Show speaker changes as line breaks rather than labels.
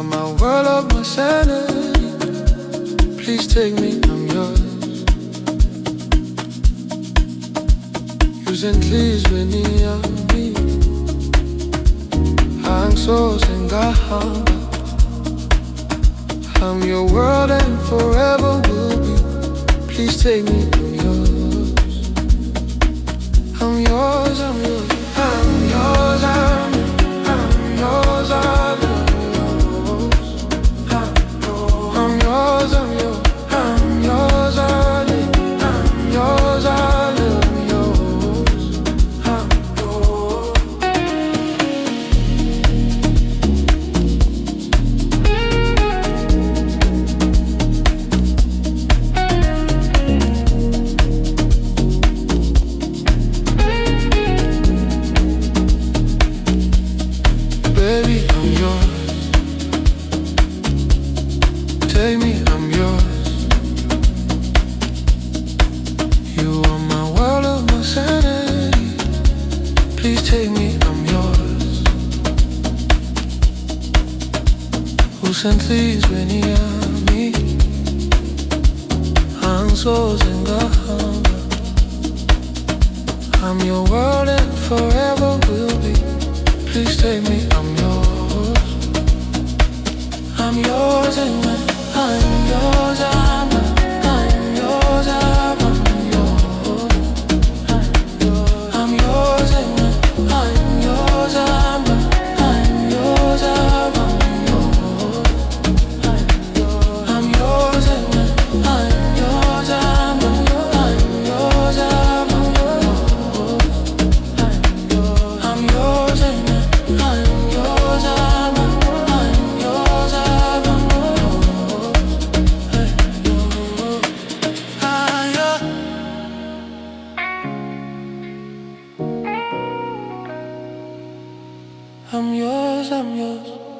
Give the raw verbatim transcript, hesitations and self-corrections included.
my world of my sanity. Please take me, I'm yours. Usenthlizweni angizosengahamba. I'm your world and forever will be. Please take me, I'm yours. I'm yours, I'm yours. I'm yours, I'm yours, I'm yours. I'm yours, I'm yours. I'm yours, I'm yours, I'm yours, I'm baby, I'm yours. Take me, I'm yours. You are my world of my sanity. Please take me, I'm yours. Usenthlizweni yami angizosengahamba. I'm your world and forever will be. Please take me, I'm yours. I'm yours and I'm yours, I'm, I'm yours, I'm, I'm yours. I'm yours and I'm yours, I'm, I'm yours, I'm, I'm yours and I'm yours, I'm, I'm yours, I'm, I'm yours and I'm yours, I'm, I'm yours, I'm, I'm yours, I'm yours.